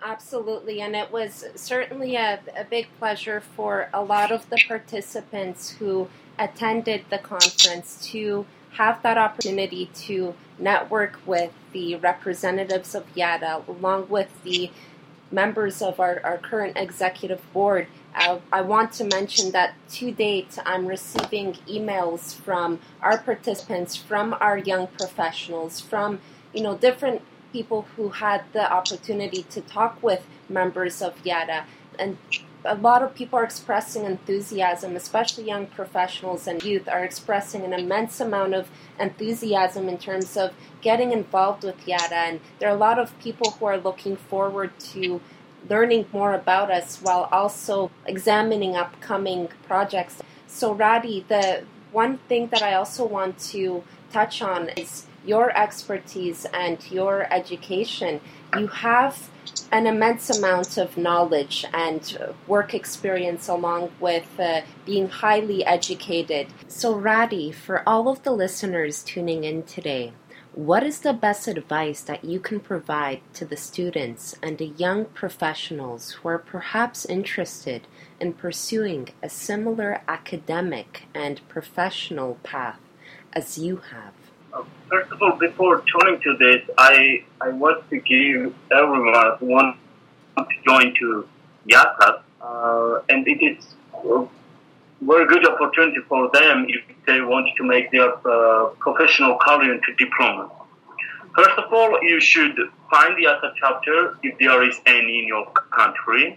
Absolutely, and it was certainly a big pleasure for a lot of the participants who attended the conference to have that opportunity to network with the representatives of YADA along with the members of our current executive board. I want to mention that to date I'm receiving emails from our participants, from our young professionals, from different people who had the opportunity to talk with members of YADA, and a lot of people are expressing enthusiasm, especially young professionals and youth are expressing an immense amount of enthusiasm in terms of getting involved with YADA, and there are a lot of people who are looking forward to learning more about us while also examining upcoming projects. So Radi, the one thing that I also want to touch on is your expertise and your education. You have an immense amount of knowledge and work experience along with being highly educated. So Radi, for all of the listeners tuning in today, what is the best advice that you can provide to the students and the young professionals who are perhaps interested in pursuing a similar academic and professional path as you have? First of all, before turning to this, I want to give everyone who wants to join to YATA, and it is a very good opportunity for them if they want to make their professional career into diploma. First of all, you should find the YATA chapter if there is any in your country,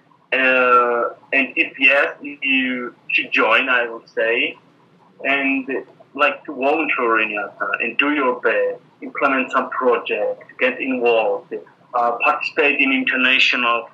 and if yes, you should join, I would say, and like to volunteer in YATA and do your best, implement some projects, get involved, participate in international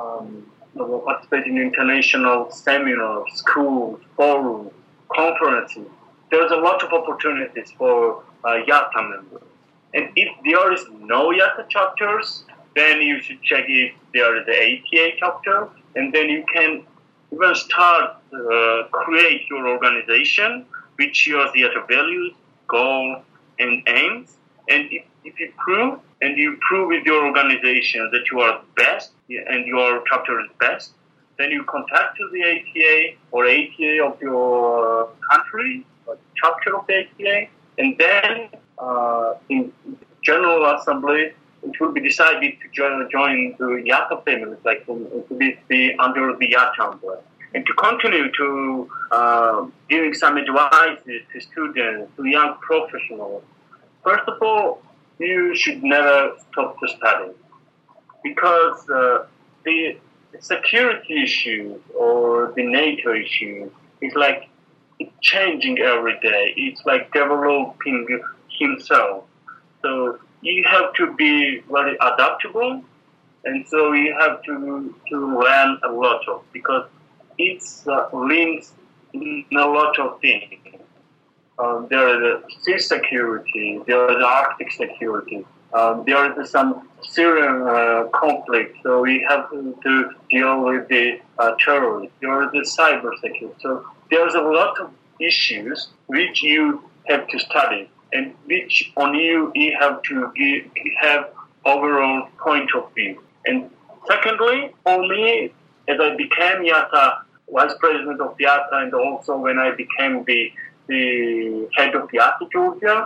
seminars, schools, forums, conferences. There's a lot of opportunities for YATA members. And if there is no YATA chapters, then you should check if there is an ATA chapter, and then you can even start create your organization, which shares YATA values, goals, and aims. And if you prove with your organization that you are best and your chapter is best, then you contact the ATA or ATA of your country, or chapter of the ATA, and then in General Assembly, it will be decided to join the YATA family, like to be under the YATA umbrella. And to continue to giving some advice to students, to young professionals. First of all, you should never stop to study, because the security issues or the NATO issue is like changing every day. It's like developing himself. So you have to be very adaptable, and so you have to learn a lot of, because it's links in a lot of things. There is the sea security, there is Arctic security, there is some Syrian conflict, so we have to deal with the terrorists. There is the cyber security. So there's a lot of issues which you have to study, and which on you have to have overall point of view. And secondly, for me, as I became YATA vice president of YATA, and also when I became the head of YATA Georgia,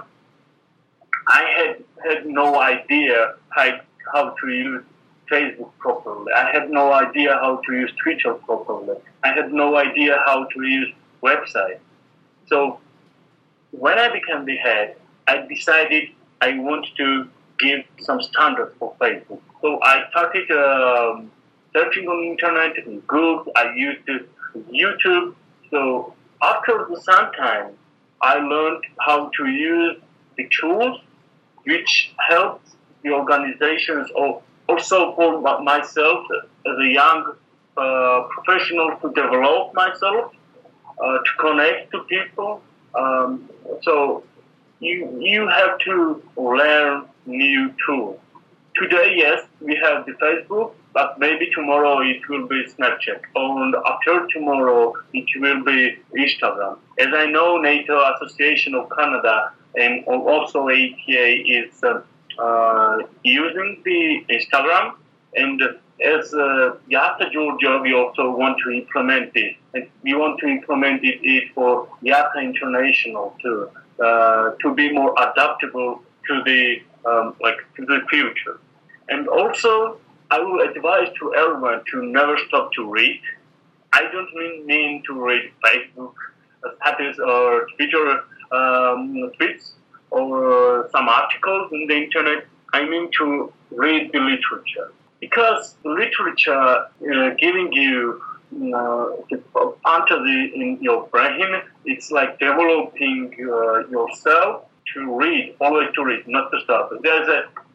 I had no idea how to use Facebook properly. I had no idea how to use Twitter properly. I had no idea how to use website. So when I became the head, I decided I want to give some standards for Facebook. So I started searching on internet and Google. I used YouTube. So after some time, I learned how to use the tools which helps the organizations, or also for myself as a young professional, to develop myself, to connect to people. So you have to learn new tools. Today, yes, we have the Facebook, but maybe tomorrow it will be Snapchat, and after tomorrow it will be Instagram. As I know, NATO Association of Canada and also ATA is using the Instagram, And as Yata Georgia, we also want to implement it. And we want to implement it for Yata International too, to be more adaptable to the to the future. And also, I will advise to everyone to never stop to read. I don't mean to read Facebook status or Twitter tweets or some articles in the internet. I mean to read the literature, because literature giving you fantasy in your brain. It's like developing yourself to read, always to read, not to stop. There's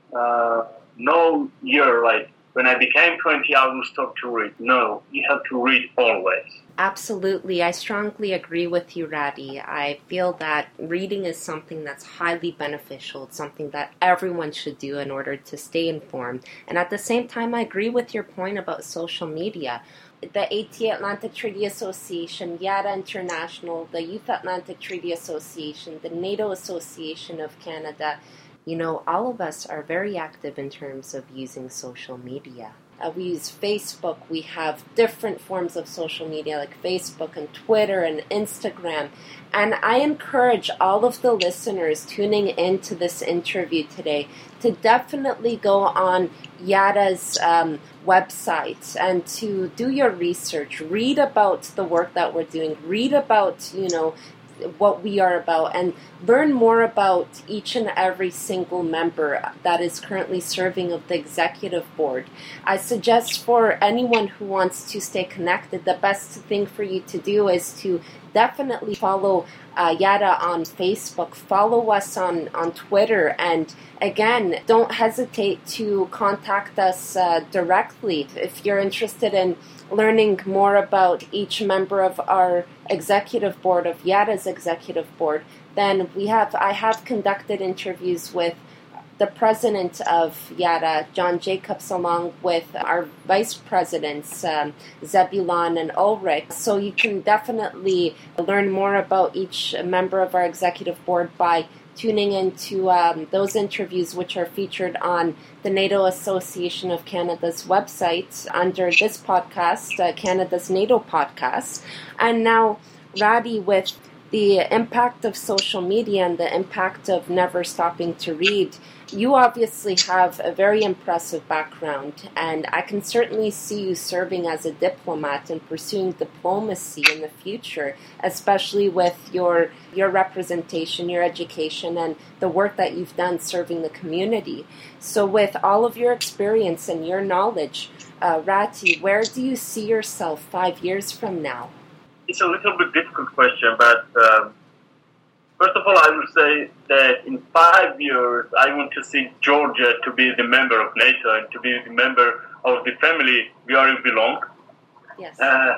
a no year like when I became 20, I will stop to read. No, you have to read always. Absolutely. I strongly agree with you, Radi. I feel that reading is something that's highly beneficial. It's something that everyone should do in order to stay informed. And at the same time, I agree with your point about social media. The ATA Atlantic Treaty Association, YATA International, the Youth Atlantic Treaty Association, the NATO Association of Canada, all of us are very active in terms of using social media. We use Facebook. We have different forms of social media like Facebook and Twitter and Instagram. And I encourage all of the listeners tuning into this interview today to definitely go on YATA's website and to do your research. Read about the work that we're doing. Read about, what we are about, and learn more about each and every single member that is currently serving of the executive board. I suggest for anyone who wants to stay connected, the best thing for you to do is to definitely follow YATA on Facebook, follow us on Twitter, and again, don't hesitate to contact us directly if you're interested in learning more about each member of our executive board, of YATA's executive board. Then I have conducted interviews with the president of YATA, John Jacobs, along with our vice presidents, Zebulon and Ulrich. So you can definitely learn more about each member of our executive board by tuning into those interviews, which are featured on the NATO Association of Canada's website under this podcast, Canada's NATO podcast. And now, Radi, with the impact of social media and the impact of never stopping to read, you obviously have a very impressive background, and I can certainly see you serving as a diplomat and pursuing diplomacy in the future, especially with your representation, your education, and the work that you've done serving the community. So with all of your experience and your knowledge, Rati, where do you see yourself 5 years from now? It's a little bit difficult question, but first of all, I would say that in 5 years, I want to see Georgia to be the member of NATO and to be the member of the family where you belong. Yes.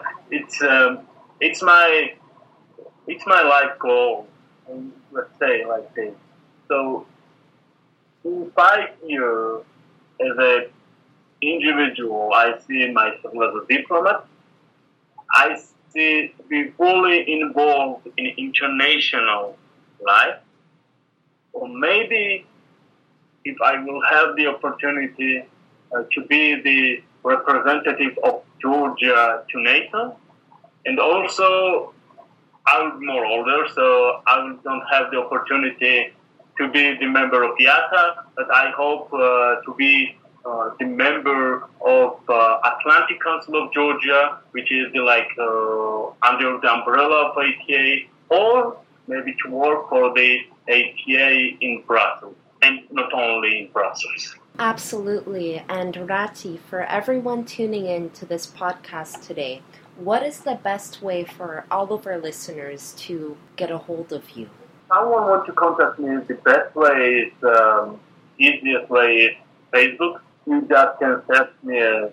It's my life goal. Let's say like this. So in 5 years, as an individual, I see myself as a diplomat. I see to be fully involved in international life, or maybe if I will have the opportunity to be the representative of Georgia to NATO, and also I will be more older, so I don't have the opportunity to be the member of YATA, but I hope to be the member of Atlantic Council of Georgia, which is under the umbrella of ATA, or maybe to work for the ATA in Brussels, and not only in Brussels. Absolutely. And Rati, for everyone tuning in to this podcast today, what is the best way for all of our listeners to get a hold of you? Someone wants to contact me, the best way is, easiest way is Facebook. You just can search me as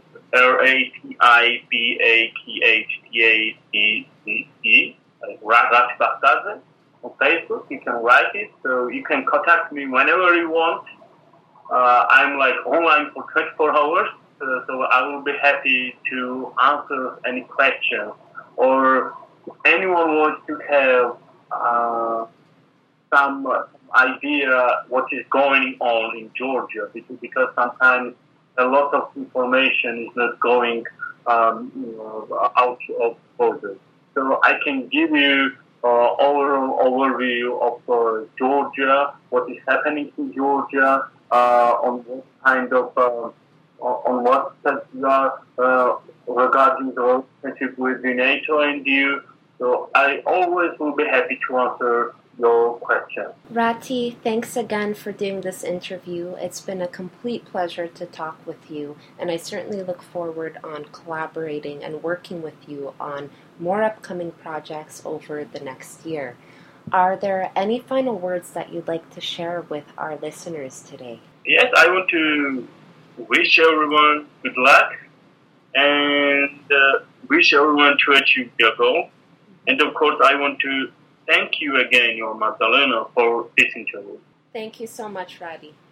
RATIBAKHTATE, Rati Bartaze. On Facebook, you can write it, so you can contact me whenever you want. I'm online for 24 hours, so I will be happy to answer any questions. Or if anyone wants to have some idea what is going on in Georgia, because sometimes a lot of information is not going out of borders. So I can give you overall overview of Georgia, what is happening in Georgia, on what kind of on what steps we are regarding the relationship with the NATO and you. So I always will be happy to answer your question. Rati, thanks again for doing this interview. It's been a complete pleasure to talk with you, and I certainly look forward on collaborating and working with you on more upcoming projects over the next year. Are there any final words that you'd like to share with our listeners today? Yes, I want to wish everyone good luck and wish everyone to achieve their goal. And of course, I want to thank you again, Magdalena, for this interview. Thank you so much, Rati.